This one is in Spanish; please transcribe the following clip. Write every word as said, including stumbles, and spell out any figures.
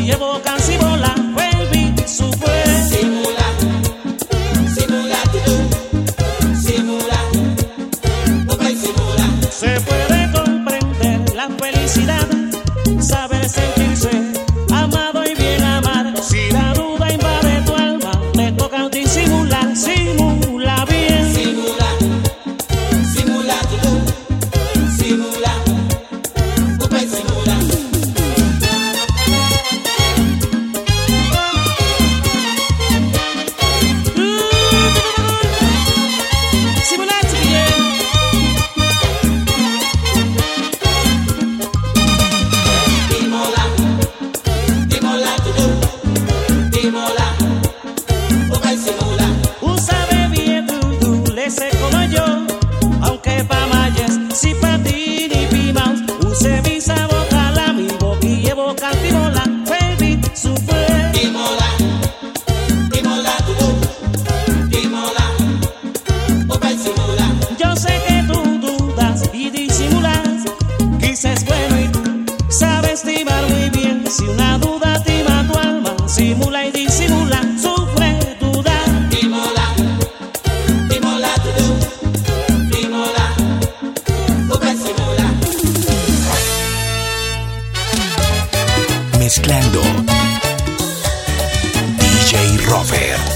boquilla evocan simula, baby, sufre. Simula, simula tú, simula, boca y simula. Se puede comprender la felicidad, saber sentirse amado y bien amar. Si la duda invade tu alma, te toca disimular, simula bien. Simula, simula tú, simula, boca y simula. Simula tu bien. Dimola, dimola tú, dimola, boca y simula. Un sabe bien tú, tú, le sé como yo, aunque pa' mayes, si pa' ti ni pimaus, un se visa boca la mi boquilla evoca timola, baby, sufre. Dimola, dimola tú, dimola, boca y simula. Yo sé que tú dudas y disimulas, quizás es bueno y tú sabes estimar muy bien. Si una duda tima tu alma, simula y disimula, sufre, duda. Dimola, dimola tú, dimola, boca y simula. Mezclando D J Robert.